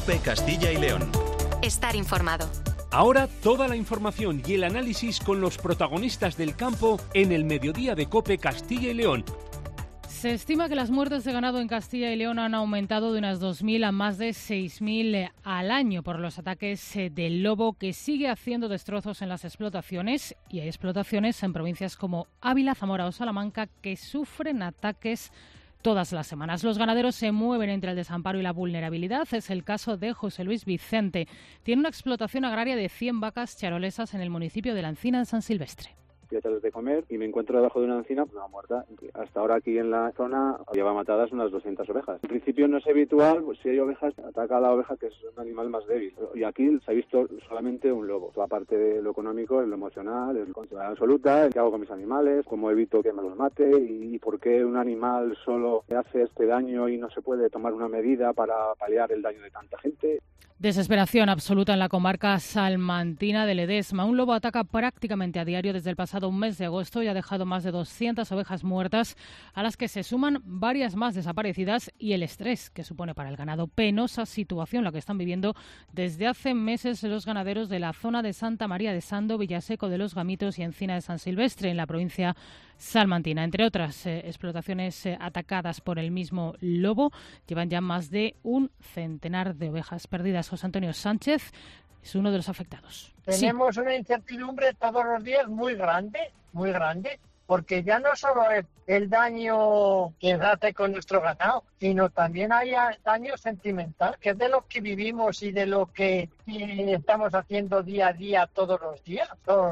COPE Castilla y León. Estar informado. Ahora toda la información y el análisis con los protagonistas del campo en el mediodía de COPE Castilla y León. Se estima que las muertes de ganado en Castilla y León han aumentado de unas 2.000 a más de 6.000 al año por los ataques del lobo, que sigue haciendo destrozos en las explotaciones, y hay explotaciones en provincias como Ávila, Zamora o Salamanca que sufren ataques todas las semanas. Los ganaderos se mueven entre el desamparo y la vulnerabilidad. Es el caso de José Luis Vicente. Tiene una explotación agraria de 100 vacas charolesas en el municipio de La Encina de San Silvestre. Voy a echarles de comer y me encuentro debajo de una encina, una muerta. Hasta ahora aquí en la zona lleva matadas unas 200 ovejas. En principio no es habitual, pues si hay ovejas, ataca a la oveja, que es un animal más débil. Y aquí se ha visto solamente un lobo. Aparte de lo económico, es lo emocional, es la consideración absoluta, qué hago con mis animales, cómo evito que me los mate y por qué un animal solo hace este daño y no se puede tomar una medida para paliar el daño de tanta gente. Desesperación absoluta en la comarca salmantina de Ledesma. Un lobo ataca prácticamente a diario desde el pasado mes de agosto y ha dejado más de 200 ovejas muertas, a las que se suman varias más desaparecidas, y el estrés que supone para el ganado. Penosa situación la que están viviendo desde hace meses los ganaderos de la zona de Santa María de Sando, Villaseco de los Gamitos y Encina de San Silvestre, en la provincia salmantina. Entre otras explotaciones atacadas por el mismo lobo, llevan ya más de un centenar de ovejas perdidas. José Antonio Sánchez es uno de los afectados. Tenemos una incertidumbre todos los días muy grande, porque ya no solo es el daño que hace con nuestro ganado, sino también hay daño sentimental, que es de lo que vivimos y de lo que estamos haciendo día a día, todos los días.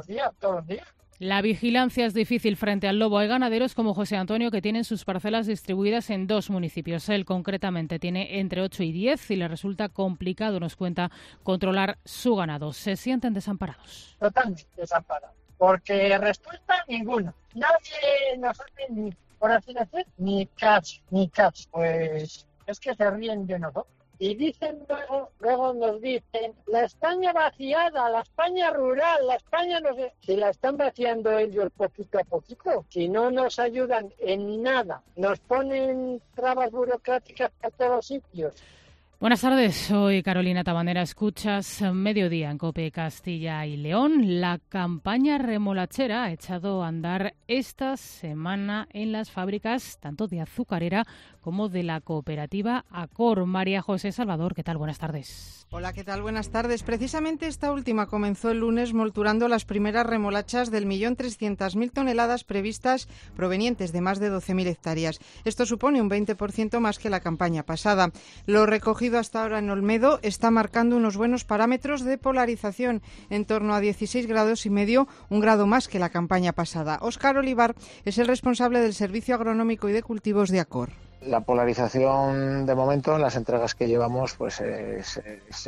La vigilancia es difícil frente al lobo. Hay ganaderos como José Antonio que tienen sus parcelas distribuidas en 2 municipios. Él concretamente tiene entre 8 y 10 y le resulta complicado, nos cuenta, controlar su ganado. Se sienten desamparados. Totalmente desamparados, porque respuesta ninguna. Nadie nos hace ni, por así decir, ni caso. Pues es que se ríen de nosotros. Y dicen luego nos dicen, la España vaciada, la España rural, la España no sé. Si la están vaciando ellos poquito a poquito, si no nos ayudan en nada, nos ponen trabas burocráticas a todos sitios. Buenas tardes, soy Carolina Tabanera. Escuchas Mediodía en COPE Castilla y León. La campaña remolachera ha echado a andar esta semana en las fábricas tanto de azucarera como de la cooperativa Acor. María José Salvador, ¿qué tal? Buenas tardes. Hola, ¿qué tal? Buenas tardes. Precisamente esta última comenzó el lunes molturando las primeras remolachas del 1.300.000 toneladas previstas, provenientes de más de 12.000 hectáreas. Esto supone un 20% más que la campaña pasada. Lo recogido hasta ahora en Olmedo está marcando unos buenos parámetros de polarización, en torno a 16,5 grados, un grado más que la campaña pasada. Óscar Olivar es el responsable del Servicio Agronómico y de Cultivos de Acor. La polarización de momento en las entregas que llevamos pues es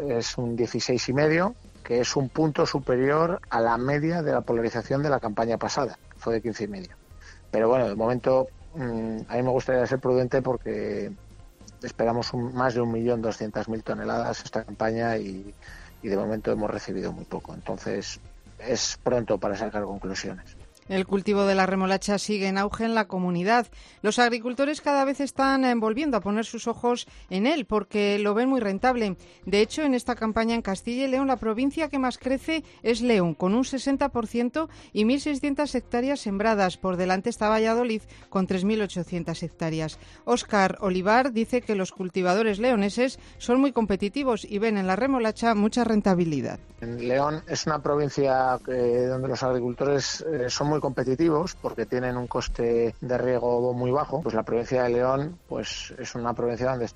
un 16,5, que es un punto superior a la media de la polarización de la campaña pasada, que fue de 15,5. Pero bueno, de momento a mí me gustaría ser prudente porque esperamos más de 1.200.000 toneladas esta campaña y de momento hemos recibido muy poco. Entonces es pronto para sacar conclusiones. El cultivo de la remolacha sigue en auge en la comunidad. Los agricultores cada vez están volviendo a poner sus ojos en él porque lo ven muy rentable. De hecho, en esta campaña en Castilla y León, la provincia que más crece es León, con un 60% y 1.600 hectáreas sembradas. Por delante está Valladolid, con 3.800 hectáreas. Óscar Olivar dice que los cultivadores leoneses son muy competitivos y ven en la remolacha mucha rentabilidad. León es una provincia donde los agricultores son muy competitivos porque tienen un coste de riego muy bajo. Pues la provincia de León pues es una provincia donde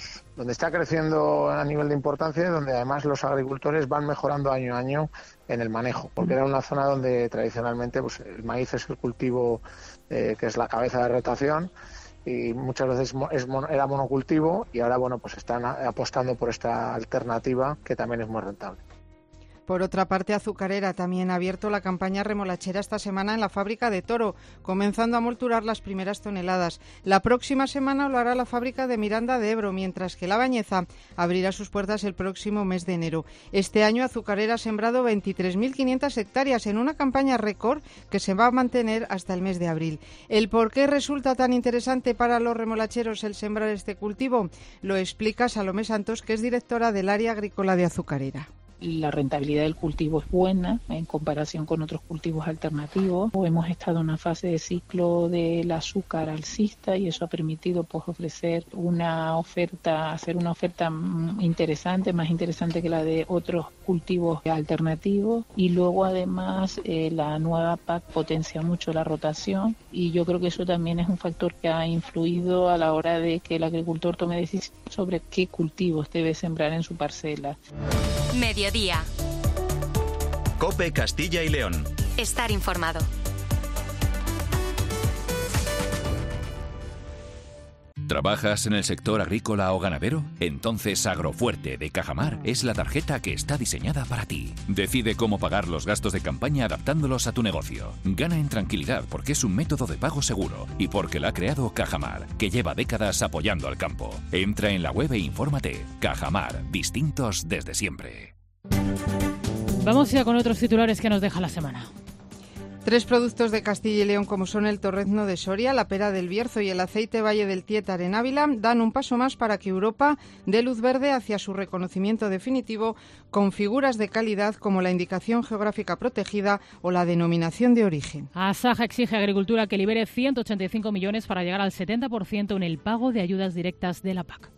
está creciendo a nivel de importancia y donde además los agricultores van mejorando año a año en el manejo, porque era una zona donde tradicionalmente pues el maíz es el cultivo que es la cabeza de rotación y muchas veces era monocultivo y ahora pues están apostando por esta alternativa que también es muy rentable. Por otra parte, Azucarera también ha abierto la campaña remolachera esta semana en la fábrica de Toro, comenzando a molturar las primeras toneladas. La próxima semana lo hará la fábrica de Miranda de Ebro, mientras que La Bañeza abrirá sus puertas el próximo mes de enero. Este año Azucarera ha sembrado 23.500 hectáreas en una campaña récord que se va a mantener hasta el mes de abril. ¿El por qué resulta tan interesante para los remolacheros el sembrar este cultivo? Lo explica Salomé Santos, que es directora del área agrícola de Azucarera. La rentabilidad del cultivo es buena en comparación con otros cultivos alternativos. Hemos estado en una fase de ciclo del azúcar alcista y eso ha permitido ofrecer hacer una oferta interesante, más interesante que la de otros cultivos alternativos. Y luego además la nueva PAC potencia mucho la rotación y yo creo que eso también es un factor que ha influido a la hora de que el agricultor tome decisiones sobre qué cultivos debe sembrar en su parcela. Mediodía. COPE Castilla y León. Estar informado. ¿Trabajas en el sector agrícola o ganadero? Entonces Agrofuerte de Cajamar es la tarjeta que está diseñada para ti. Decide cómo pagar los gastos de campaña adaptándolos a tu negocio. Gana en tranquilidad porque es un método de pago seguro y porque la ha creado Cajamar, que lleva décadas apoyando al campo. Entra en la web e infórmate. Cajamar, distintos desde siempre. Vamos ya con otros titulares que nos deja la semana. 3 productos de Castilla y León, como son el torrezno de Soria, la pera del Bierzo y el aceite Valle del Tiétar en Ávila, dan un paso más para que Europa dé luz verde hacia su reconocimiento definitivo con figuras de calidad como la indicación geográfica protegida o la denominación de origen. Asaja exige a Agricultura que libere 185 millones para llegar al 70% en el pago de ayudas directas de la PAC.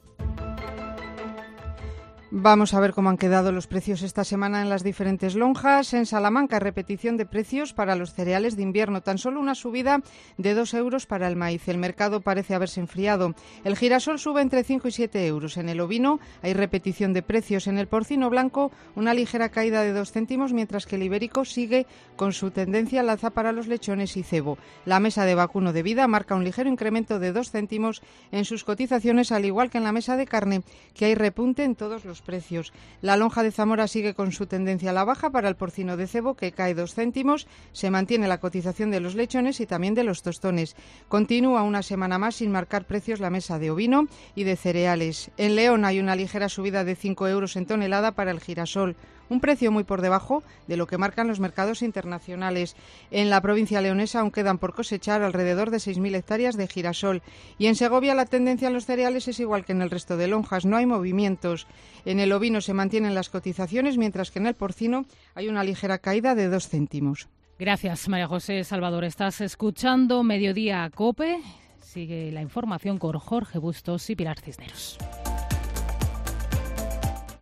Vamos a ver cómo han quedado los precios esta semana en las diferentes lonjas. En Salamanca, repetición de precios para los cereales de invierno. Tan solo una subida de 2 euros para el maíz. El mercado parece haberse enfriado. El girasol sube entre 5 y 7 euros. En el ovino hay repetición de precios. En el porcino blanco, una ligera caída de 2 céntimos, mientras que el ibérico sigue con su tendencia al alza para los lechones y cebo. La mesa de vacuno de vida marca un ligero incremento de 2 céntimos en sus cotizaciones, al igual que en la mesa de carne, que hay repunte en todos los precios. La lonja de Zamora sigue con su tendencia a la baja para el porcino de cebo, que cae 2 céntimos. Se mantiene la cotización de los lechones y también de los tostones. Continúa una semana más sin marcar precios la mesa de ovino y de cereales. En León hay una ligera subida de 5 euros en tonelada para el girasol, un precio muy por debajo de lo que marcan los mercados internacionales. En la provincia leonesa aún quedan por cosechar alrededor de 6.000 hectáreas de girasol. Y en Segovia la tendencia en los cereales es igual que en el resto de lonjas, no hay movimientos. En el ovino se mantienen las cotizaciones, mientras que en el porcino hay una ligera caída de 2 céntimos. Gracias, María José Salvador. Estás escuchando Mediodía COPE. Sigue la información con Jorge Bustos y Pilar Cisneros.